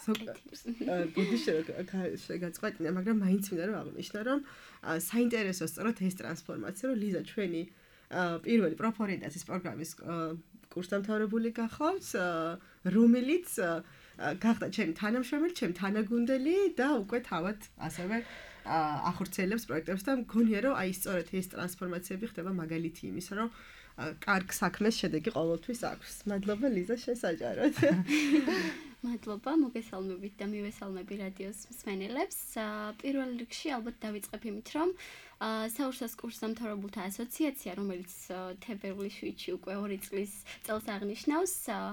გუდი შეგაწყვეტინა, მაგრამ მაინც მინდა რომ აღნიშნო, რომ საინტერესო სწორად ეს ტრანსფორმაცია, რომ ლიზა ჩვენი პირველი პროფორიენტაციის პროგრამის კურსდამთავრებული გახავთ, რომელიც გახდა ჩემი თანამშრომელი, ჩემი თანაგუნდელი და უკვე თავად ასევე ახორციელებს პროექტებს და მგონია რომ აი სწორედ ეს ტრანსფორმაციები ხდება მაგალითი იმისა, რომ კარგ საქმეს შედეგი ყოველთვის აქვს. მადლობა ლიზა შესაჯაროდ. მადლობა, მოგესალმებით და მივესალმები რადიოს მსმენელებს. პირველ რიგში ალბათ დავიწყებ იმით, რომ საურსას კურსდამთავრებულთა ასოციაცია, რომელიც თებერვლის შვიდში უკვე ორი წლის წელს აღნიშნავს,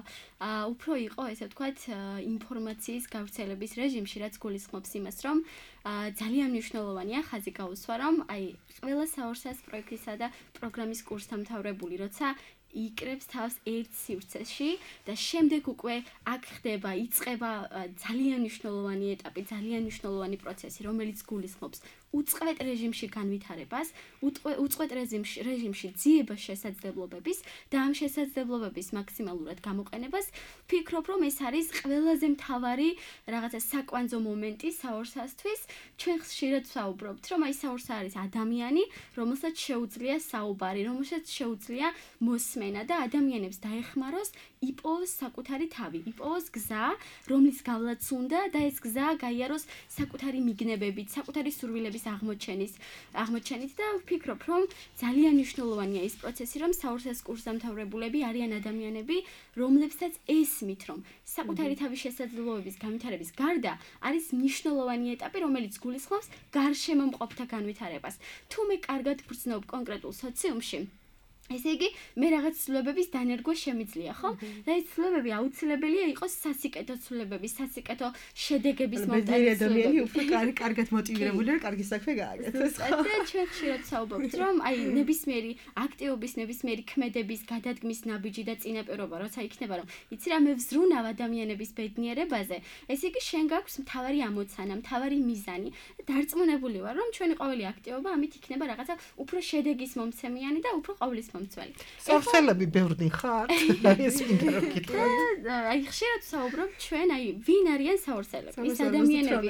უფრო იყო, ესე ვთქვათ, ინფორმაციის გავრცელების რეჟიმში, რაც გულისხმობს იმას, რომ ძალიან მნიშვნელოვანია ხაზი გაუსვა, რომ აი ყველა საურსას პროექტისა და პროგრამის კურსდამთავრებული, როცა იკრებს თავს ერთ სივრცეში და შემდეგ უკვე აქ ხდება, იწყება ძალიან მნიშვნელოვანი ეტაპი, ძალიან მნიშვნელოვანი პროცესი, რომელიც გულისხმობს უწყვეტ რეჟიმში განვითარებას, უწყვეტ რეჟიმში რეჟიმში ძიებას შესაძლებლობების და ამ შესაძლებლობების მაქსიმალურად გამოყენებას. ვფიქრობ, რომ ეს არის ყველაზე მთავარი რაღაცა საკვანძო მომენტი საურსასთვის. ჩვენ ხშირად ვსაუბრობთ, რომ აი საურსა არის ადამიანი, რომელსაც შეუძლია საუბარი, რომელსაც შეუძლია მოსმენა და ადამიანებს დაეხმაროს იპოვოს საკუთარი თავი, იპოვოს გზა, რომლის გავლაც უნდა და ეს გზა გაიაროს საკუთარი მიგნებებით, საკუთარი სურვილების აღმოჩენის, აღმოჩენით და ვფიქრობ, რომ ძალიან მნიშვნელოვანია ის პროცესი, რომ საურსას კურსდამთავრებულები არიან ადამიანები, რომლებსაც ესმით, რომ საკუთარი თავის შესაძლებლობების განვითარების გარდა არის მნიშვნელოვანი ეტაპი, რომელიც გულისხმობს გარშემო მყოფთა განვითარებას. თუ მე კარგად ვგრძნობ კონკრეტულ სოციუმში, ესე იგი, მე რაღაც ცვლილებების დანერგვა შემიძლია, ხო? და ეს ცვლილებები აუცილებელია იყოს სასიკეთო ცვლილებები, სასიკეთო შედეგების მომტანი ადამიანი უფრო კარგად მოტივირებული და კარგი საქმე გააკეთოს. და ჩვენ ხშირად საუბრობთ, რომ აი ნებისმიერი აქტივობის, ნებისმიერი ქმედების გადადგმის ნაბიჯი და წინაპირობა, როცა იქნება, რომ იცი რა, მე ვზრუნავ ადამიანების ბედნიერებაზე, ესე იგი, შენ გაქვს მთავარი ამოცანა, მთავარი მიზანი. დარწმუნებული ვარ, რომ ჩვენი ყოველი აქტივობა ამით იქნება რაღაცა უფრო შედეგის მომცემიანი და უფრო ყოვლის მომცველი. საურსელები ბევრნი ხართ? ეს მინდა რომ გითხრათ. აი ხშირად საუბრობთ ჩვენ, აი ვინ არიან საურსელები? ის ადამიანები,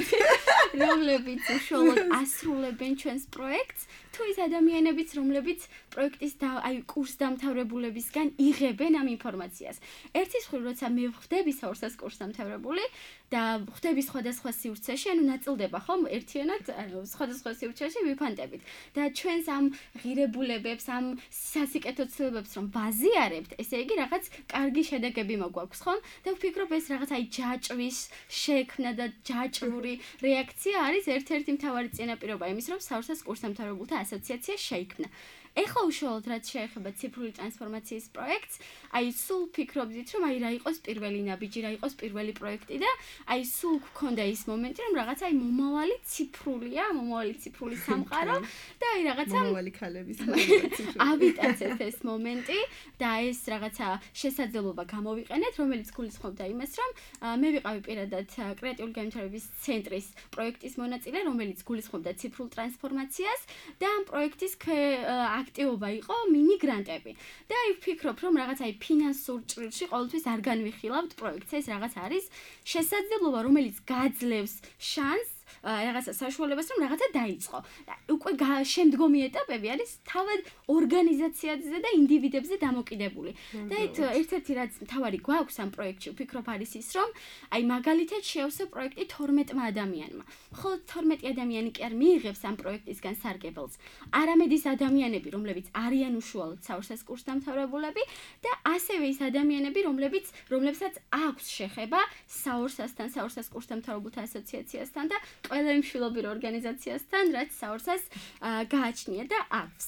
რომლებიც უშუალოდ ასრულებენ ჩვენს პროექტს, თუ ის ადამიანებიც, რომლებიც პროექტის და აი კურსდამთავრებულებისგან იღებენ ამ ინფორმაციას. ერთის მხრივ, როცა მე ვხვდები საურსას კურსდამთავრებული და ვხვდები სხვადასხვა სივრცეში, ანუ ნაწილდება ხომ ერთიანად სხვადასხვა სივრცეში ვიფანტებით. და ჩვენს ამ ღირებულებებს, ამ სასიკეთო ცვლილებებს რომ ვაზიარებთ, ესე იგი რაღაც კარგი შედეგები მოგვაქვს, ხომ? და ვფიქრობ ეს რაღაც აი ჯაჭვის შექმნა და ჯაჭვური რეაქცია არის ერთ-ერთი მთავარი წინაპირობა იმის, რომ საურსას კურსდამთავრებულთა ასოციაცია შეიქმნა. ეხლა უშუალოდ რაც შეეხება ციფრული ტრანსფორმაციის პროექტს, აი სულ ფიქრობდით, რომ აი რა იყოს პირველი ნაბიჯი, რა იყოს პირველი პროექტი და აი სულ გქონდა ის მომენტი, რომ რაღაცა აი მომავალი ციფრულია, მომავალი ციფრული სამყარო და აი რაღაცა მომავალი ქალების ავიტაცეთ ეს მომენტი და ეს რაღაცა შესაძლებლობა გამოვიყენეთ, რომელიც გულისხმობდა იმას, რომ მე ვიყავი პირადად კრეატიული განვითარების ცენტრის პროექტის მონაწილე, რომელიც გულისხმობდა ციფრულ ტრანსფორმაციას და ამ პროექტის აქტივობა იყო მინი გრანტები. და აი ვფიქრობ, რომ რაღაც აი ფინანსურ ჭრილში ყოველთვის არ განვიხილავთ პროექტს. ეს რაღაც არის შესაძლებლობა, რომელიც გაძლევს შანსს რაღაცა საშუალებას, რომ რაღაცა დაიწყო. უკვე შემდგომი ეტაპები არის თავად ორგანიზაციაზე და ინდივიდებზე დამოკიდებული. და ერთ-ერთი რაც თავარი გვაქვს ამ პროექტში, ვფიქრობ არის ის, რომ აი მაგალითად შეავსო პროექტი თორმეტმა ადამიანმა. ხოლო თორმეტი ადამიანი კი არ მიიღებს ამ პროექტისგან სარგებელს. არამედ ის ადამიანები, რომლებიც არიან უშუალოდ საურსას კურსდამთავრებულები და ასევე ის ადამიანები, რომლებიც რომლებსაც აქვს შეხება საურსასთან, საურსას კურსდამთავრებულთა ასოციაციასთან და ყველა იმ შვილობილ ორგანიზაციასთან, რაც საურსას გააჩნია და აქვს.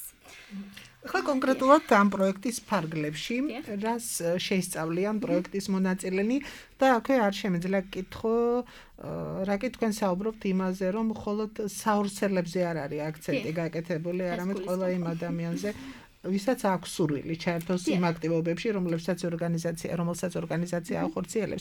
ხა კონკრეტულად ამ პროექტის ფარგლებში, რას შეისწავლიან პროექტის მონაწილენი და აქვე არ შემიძლია გკითხო, რა კი თქვენ საუბრობთ იმაზე, რომ მხოლოდ საურსელებზე არ არის აქცენტი გაკეთებული, არამედ ყველა იმ ადამიანზე, ვისაც აქვს სურვილი ჩაერთოს იმ აქტივობებში, რომლებსაც ორგანიზაცია, რომელსაც ორგანიზაცია ახორციელებს.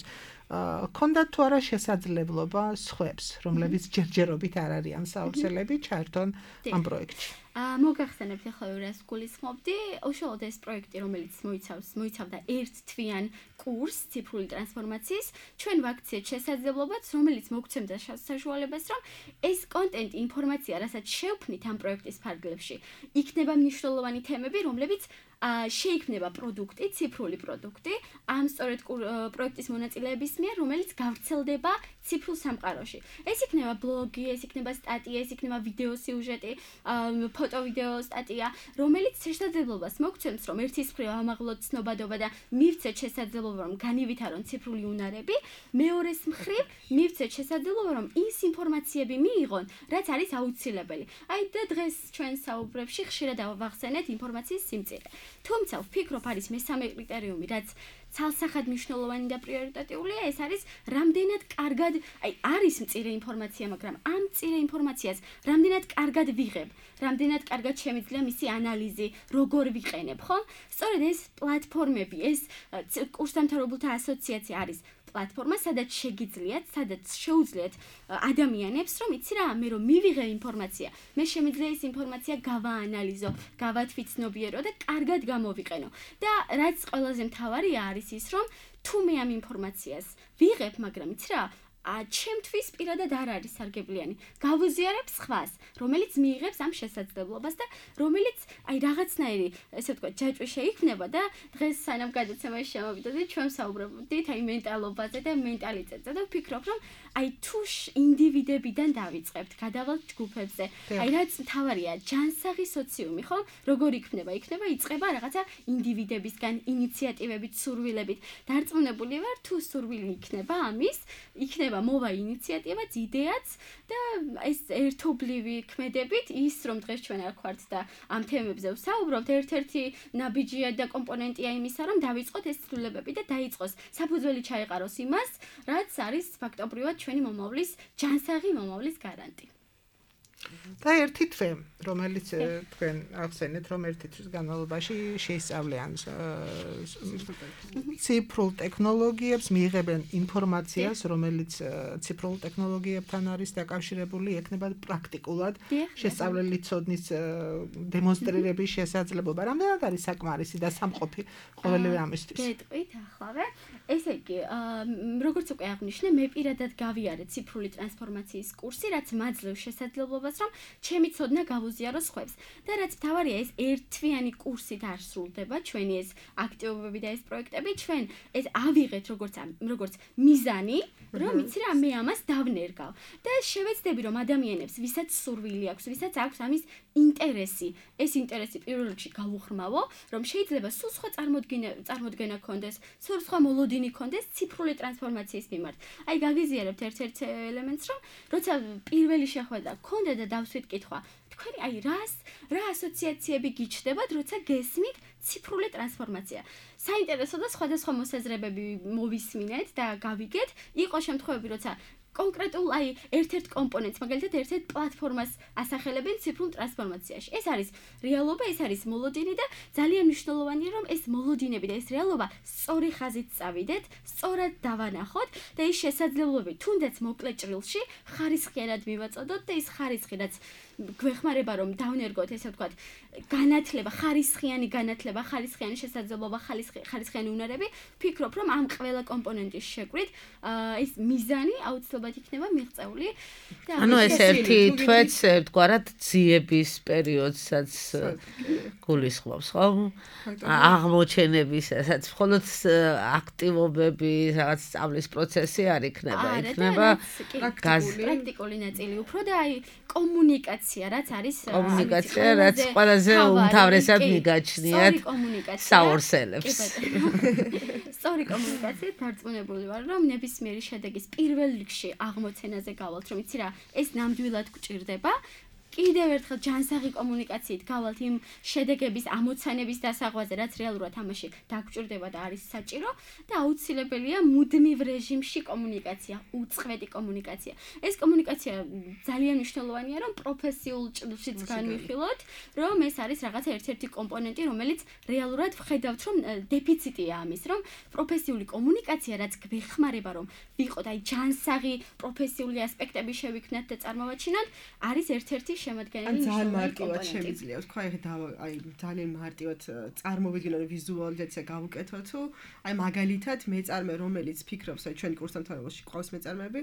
ქონდათ თუ არა შესაძლებლობა სხვებს, რომლებიც ჯერჯერობით არ არიან საურსელები, ჩაერთონ ამ პროექტში. მოგახსენებთ ახლა რას გულისხმობდი, უშუალოდ ეს პროექტი, რომელიც მოიცავს, მოიცავდა ერთ თვიან კურსს ციფრული ტრანსფორმაციის, ჩვენ ვაქციეთ შესაძლებლობაც, რომელიც მოგცემდა საშუალებას, რომ ეს კონტენტი, ინფორმაცია, რასაც შევქმნით ამ პროექტის ფარგლებში, იქნება მნიშვნელოვანი თემები, რომლებიც შეიქმნება პროდუქტი, ციფრული პროდუქტი, ამ სწორედ პროექტის მონაწილეების მიერ, რომელიც გავრცელდება ციფრულ სამყაროში. ეს იქნება ბლოგი, ეს იქნება სტატია, ეს იქნება ვიდეო სიუჟეტი, ფოტო-ვიდეო სტატია, რომელიც შესაძლებლობას მოგცემს, რომ ერთის მხრივ ამაღლოთ ცნობადობა და მივცეთ შესაძლებლობა, რომ განივითარონ ციფრული უნარები, მეორეს მხრივ მივცეთ შესაძლებლობა, რომ ის ინფორმაციები მიიღონ, რაც არის აუცილებელი. აი და დღეს ჩვენ საუბრებში ხშირად ავახსენეთ ინფორმაციის სიმწირე. თუმცა ვფიქრობ არის მესამე კრიტერიუმი, რაც ცალსახად მნიშვნელოვანი და პრიორიტეტულია, ეს არის რამდენად კარგად, აი არის მწირე ინფორმაცია, მაგრამ ამ მწირე ინფორმაციას რამდენად კარგად ვიღებ, რამდენად კარგად შემიძლია მისი ანალიზი, როგორ ვიყენებ, ხო? სწორედ ეს პლატფორმები, ეს კურსდამთავრებულთა ასოციაცია არის პლატფორმა, სადაც შეგიძლიათ, სადაც შეუძლიათ ადამიანებს, რომ იცი რა, მე რომ მივიღე ინფორმაცია, მე შემიძლია ის ინფორმაცია გავაანალიზო, გავათვითცნობიერო და კარგად გამოვიყენო. და რაც ყველაზე მთავარია არის ის, რომ თუ მე ამ ინფორმაციას ვიღებ, მაგრამ იცი რა, ჩემთვის პირადად არ არის სარგებლიანი. გავუზიარებ სხვას, რომელიც მიიღებს ამ შესაძლებლობას და რომელიც აი რაღაცნაირი, ესე ვთქვათ, ჯაჭვი შეიქმნება და დღეს სანამ გადაცემაში შემოვიდოდით, ჩვენ საუბრობდით აი მენტალობაზე და მენტალიტეტზე და ვფიქრობ, რომ აი თუ ინდივიდებიდან დავიწყებთ, გადავალთ ჯგუფებზე. აი რაც მთავარია, ჯანსაღი სოციუმი, ხო? როგორ იქნება? იქნება იწყება რაღაცა ინდივიდებისგან, ინიციატივებით, სურვილებით. დარწმუნებული ვარ, თუ სურვილი იქნება ამის, იქნება მოვა ინიციატივაც, იდეაც და ეს ერთობლივი ქმედებით ის, რომ დღეს ჩვენ არ ვქართ და ამ თემებზე ვსაუბრობთ, ერთ-ერთი ნაბიჯია და კომპონენტია იმისა, რომ დავიწყოთ ეს ცვლილებები და დაიწყოს საფუძველი ჩაეყაროს იმას, რაც არის ფაქტობრივად ჩვენი მომავლის, ჯანსაღი მომავლის გარანტი. და ერთი თვე, რომელიც თქვენ ახსენეთ, რომ ერთი თვის განმავლობაში შეისწავლიან ციფრულ ტექნოლოგიებს, მიიღებენ ინფორმაციას, რომელიც ციფრულ ტექნოლოგიებთან არის დაკავშირებული, ექნება პრაქტიკულად შესწავლილი ცოდნის დემონსტრირების შესაძლებლობა. რამდენად არის საკმარისი და სამყოფი ყოველივე ამისთვის? გეტყვით ახლავე. ესე იგი, როგორც უკვე აღნიშნე, მე პირადად გავიარე ციფრული ტრანსფორმაციის კურსი, რაც მაძლევს შესაძლებლობას, რომ ჩემი ცოდნა გავუზიაროს სხვებს. და რაც მთავარია, ეს ერთთვიანი კურსით არ სრულდება, ჩვენი ეს აქტივობები და ეს პროექტები, ჩვენ ეს ავიღეთ როგორც როგორც მიზანი, რომ იცი რა, მე ამას დავნერგავ. და შევეცდები, რომ ადამიანებს, ვისაც სურვილი აქვს, ვისაც აქვს ამის ინტერესი, ეს ინტერესი პირველ რიგში გავუხრმავო, რომ შეიძლება სულ სხვა წარმოდგენა წარმოდგენა ქონდეს, სულ სხვა მოლოდინი ქონდეს ციფრული ტრანსფორმაციის მიმართ. აი გაგიზიარებთ ერთ-ერთ ელემენტს, რომ როცა პირველი შეხვედრა ქონდა და დავსვით ერთ-ერთი კითხვა. თქვენი აი რას რა ასოციაციები გიჩნდებათ, როცა გესმით ციფრული ტრანსფორმაცია. საინტერესო და სხვადასხვა მოსაზრებები მოვისმინეთ და გავიგეთ. იყო შემთხვევები, როცა კონკრეტულ აი ერთ-ერთ კომპონენტს, მაგალითად ერთ-ერთ პლატფორმას ასახელებენ ციფრულ ტრანსფორმაციაში. ეს არის რეალობა, ეს არის მოლოდინი და ძალიან მნიშვნელოვანია, რომ ეს მოლოდინები და ეს რეალობა სწორი ხაზით წავიდეთ, სწორად დავანახოთ და ის შესაძლებლობები თუნდაც მოკლე ჭრილში ხარისხიანად მივაწოდოთ და ის ხარისხი, რაც გვეხმარება რომ დავნერგოთ, ესე ვთქვათ, განათლება, ხარისხიანი განათლება, ხარისხიანი შესაძლებლობა, ხარისხიანი უნარები, ვფიქრობ, რომ ამ ყველა კომპონენტის შეკვრით ეს მიზანი აუცილებლად იქნება მიღწეული. ანუ ეს ერთი თვეც ერთგვარად ძიების პერიოდსაც გულისხმობს, ხო? აღმოჩენების, სადაც მხოლოდ აქტივობები, რაღაც სწავლის პროცესი არ იქნება, იქნება პრაქტიკული ნაწილი უფრო და აი კომუნიკაცია, რაც არის კომუნიკაცია, რაც ყველაზე უმთავრესად მიგაჩნიათ საორსელებს. სწორი კომუნიკაცია დარწმუნებული ვარ, რომ ნებისმიერი შედეგის პირველ რიგში აღმოცენაზე გავალთ, რომ იცი რა, ეს ნამდვილად გჭირდება. კიდევ ერთხელ ჯანსაღი კომუნიკაციით გავალთ იმ შედეგების ამოცანების დასაღვაზე, რაც რეალურად ამაში დაგჭირდება და არის საჭირო და აუცილებელია მუდმივ რეჟიმში კომუნიკაცია, უწყვეტი კომუნიკაცია. ეს კომუნიკაცია ძალიან მნიშვნელოვანია, რომ პროფესიულ ჭრილშიც განვიხილოთ, რომ ეს არის რაღაცა ერთ-ერთი კომპონენტი, რომელიც რეალურად ვხედავთ, რომ დეფიციტია ამის, რომ პროფესიული კომუნიკაცია, რაც გვეხმარება, რომ ვიყოთ აი ჯანსაღი პროფესიული ასპექტები შევიქმნათ და წარმოვაჩინოთ, არის ერთ-ერთი შემადგენელი ძალიან მარტივად შემიძლია თქვა ეხლა აი ძალიან მარტივად წარმოვიდგინო რომ ვიზუალიზაცია გავუკეთო თუ აი მაგალითად მეწარმე რომელიც ფიქრობს აი ჩვენი კურსდამთავრებაში ყავს მეწარმეები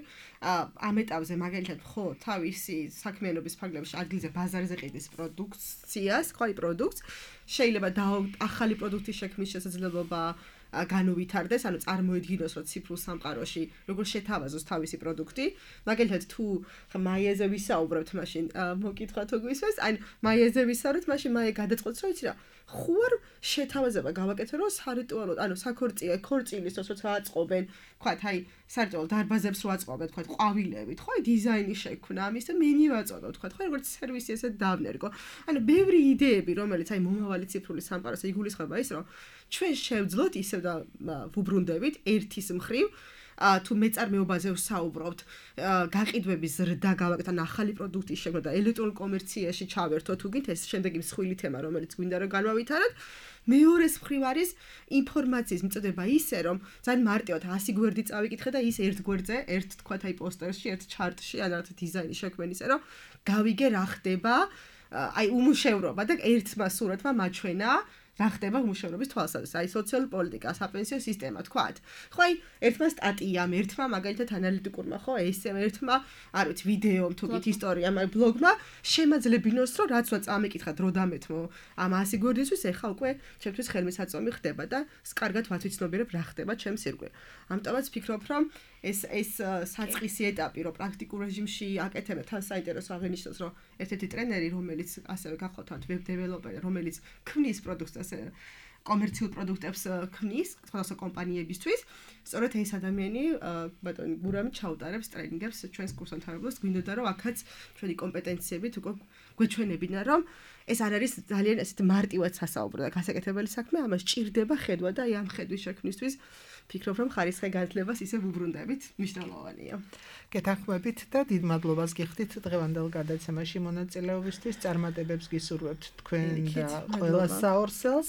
ამ ეტაპზე მაგალითად ხო თავისი საქმიანობის ფარგლებში ადგილზე ბაზარზე ყიდის პროდუქციას ხო აი პროდუქტს შეიძლება ახალი პროდუქტის შექმნის შესაძლებლობა განუვითარდეს, ანუ წარმოედგინოს, რომ ციფრულ სამყაროში როგორ შეთავაზოს თავისი პროდუქტი. მაგალითად, თუ მაიაზე ვისაუბრებთ, მაშინ მოკითხვა თუ გვისმენთ, აი მაიაზე ვისაუბრებთ, მაშინ მაია გადაწყობს, რომ იცი რა, ხوار შეთავაზება გავაკეთო, რომ სარიტუალოდ, ანუ საქორწილო, ქორწილის დროს როცა აწყობენ, თქვათ, აი სარიტუალო დარბაზებს რო აწყობენ, თქვათ, ყვავილებით, ხო, აი დიზაინი შექმნა ამის და მე მივაწოდო, თქვათ, ხო, როგორც სერვისი ესე დავნერგო. ანუ ბევრი იდეები, რომელიც აი მომავალი ციფრული სამყაროს იგულისხმება ის, რომ ჩვენ შევძლოთ ისევ და ვუბრუნდებით ერთის მხრივ თუ მეწარმეობაზე ვსაუბრობთ გაყიდვების ზრდა გავაკეთოთ ან ახალი პროდუქტის შექმნა და ელექტრონულ კომერციაში ჩავერთოთ თუ გინდ ეს შემდეგი მსხვილი თემა რომელიც გვინდა რომ განვავითაროთ მეორეს მხრივ არის ინფორმაციის მიწოდება ისე რომ ძალიან მარტივად ასი გვერდი წავიკითხე და ის ერთ გვერდზე ერთ თქვათ აი პოსტერში ერთ ჩარტში ან რაღაც დიზაინის შექმენ ისე რომ გავიგე რა ხდება აი უმუშევრობა და ერთმა სურათმა მაჩვენა რა ხდება უმუშევრობის თვალსაზრისით, აი სოციალური პოლიტიკა, საპენსიო სისტემა, თქვათ. ხო, აი ერთმა სტატიამ, ერთმა მაგალითად ანალიტიკურმა, ხო, ესემ ერთმა, არ ვიცი, ვიდეომ, თუ გით ისტორიამ, აი ბლოგმა შემაძლებინოს, რომ რაც უნდა წამიკითხა დრო დამეთმო ამ ასი გვერდისთვის, ეხა უკვე ჩემთვის ხელმისაწვდომი ხდება და კარგად ვაცნობიერებ რა ხდება ჩემს ირგვლივ. ამიტომაც ვფიქრობ, რომ ეს ეს საწყისი ეტაპი, რომ პრაქტიკულ რეჟიმში აკეთებენ, თან საინტერესო აღინიშნოს, რომ ერთ-ერთი ტრენერი, რომელიც ასევე გახავთ ვებ დეველოპერი, რომელიც ქმნის პროდუქტს ასე კომერციულ პროდუქტებს ქმნის სხვადასხვა კომპანიებისთვის, სწორედ ეს ადამიანი ბატონი გურამი ჩაუტარებს ტრენინგებს ჩვენს კურსდამთავრებელს, გვინდოდა რომ აქაც ჩვენი კომპეტენციებით უკვე გვეჩვენებინა, რომ ეს არ არის ძალიან ესეთ მარტივად სასაუბრო და გასაკეთებელი საქმე, ამას ჭირდება ხედვა და აი ამ ხედვის შექმნისთვის ფიქრობ, რომ ხარისხი განათლებას ისე ვუბრუნდებით, მნიშვნელოვანია. გეთანხმებით და დიდ მადლობას გიხდით დღევანდელ გადაცემაში მონაწილეობისთვის, წარმატებებს გისურვებთ თქვენ და ყველა საორსელს.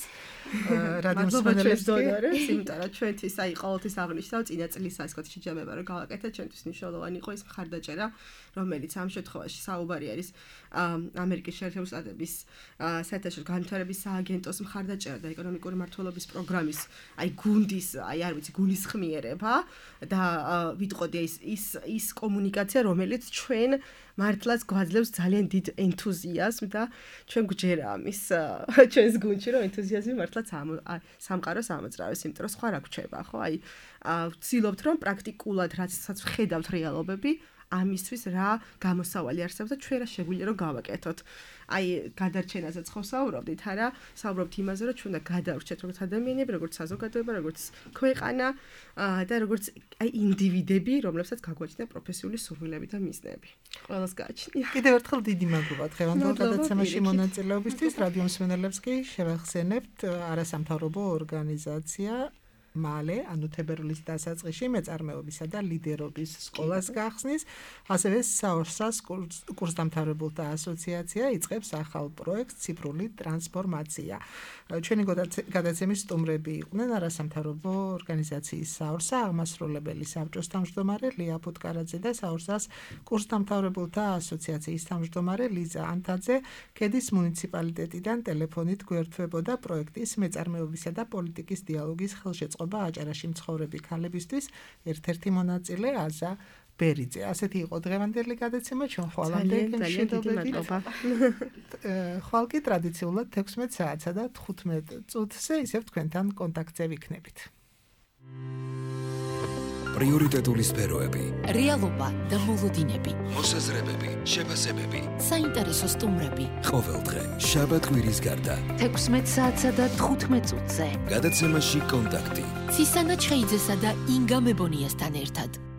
რადიო მსმენელებს დონორებს, იმიტომ რომ ჩვენთვის აი ყოველთვის აღნიშნავ წინა წლის ასე ვთქვათ შეჯამება რომ გავაკეთეთ, ჩვენთვის მნიშვნელოვანი იყო ის მხარდაჭერა, რომელიც ამ შემთხვევაში საუბარი არის ამერიკის შეერთებული შტატების საერთაშორისო განვითარების სააგენტოს მხარდაჭერა და ეკონომიკური მმართველობის პროგრამის აი გუნდის, აი არ ვიცი, გულისხმიერება და ვიტყოდი ის ის ის კომუნიკაცია, რომელიც ჩვენ მართლაც გვაძლევს ძალიან დიდ ენთუზიაზმს და ჩვენ გვჯერა ამის ჩვენს გუნდში, რომ ენთუზიაზმი მართლაც სამყაროს ამოძრავეს, იმიტომ რომ სხვა რა გვჩება, ხო? აი ვცდილობთ, რომ პრაქტიკულად რაცაც ვხედავთ რეალობები, ამისთვის რა გამოსავალი არსებობს და ჩვენ რა შეგვიძლია რომ გავაკეთოთ. აი გადარჩენაზეც ხო საუბრობდით არა? საუბრობთ იმაზე რომ ჩვენ უნდა გადავრჩეთ როგორც ადამიანები, როგორც საზოგადოება, როგორც ქვეყანა და როგორც აი ინდივიდები, რომლებსაც გაგვაჩნია პროფესიული სურვილები და მიზნები. ყველას გააჩნია. კიდევ ერთხელ დიდი მადლობა დღევანდელ გადაცემაში მონაწილეობისთვის. რადიო მსმენელებს კი შევახსენებთ არასამთავრობო ორგანიზაცია მალე, ანუ თებერვლის დასაწყისში მეწარმეობისა და ლიდერობის სკოლას გახსნის, ასევე საორსას კურსდამთავრებულთა ასოციაცია იწყებს ახალ პროექტს ციფრული ტრანსფორმაცია. ჩვენი გადაცემის სტუმრები იყვნენ არასამთავრობო ორგანიზაციის საორსა აღმასრულებელი საბჭოს თავმჯდომარე ლია ფუტკარაძე და საორსას კურსდამთავრებულთა ასოციაციის თავმჯდომარე ლიზა ანთაძე. ქედის მუნიციპალიტეტიდან ტელეფონით გვერდთვებოდა პროექტის მეწარმეობისა და პოლიტიკის დიალოგის ხელშეწყობა აჭარაში მცხოვრები ქალებისთვის ერთ-ერთი მონაწილე აზა ბერიძე. ასეთი იყო დღევანდელი გადაცემა, ჩვენ ხვალამდე გემშვიდობებით. ხვალ კი ტრადიციულად თექვსმეტ საათსა და თხუთმეტ წუთზე ისევ თქვენთან კონტაქტზე ვიქნებით. პრიორიტეტული სფეროები, რეალობა და მოლოდინები, მოსაზრებები, შეფასებები, საინტერესო სტუმრები. ყოველდღე შაბათ-კვირის გარდა თექვსმეტ საათსა და თხუთმეტ წუთზე. გადაცემაში კონტაქტი. ცისანა ჩხეიძესა და ინგა მებონიასთან ერთად.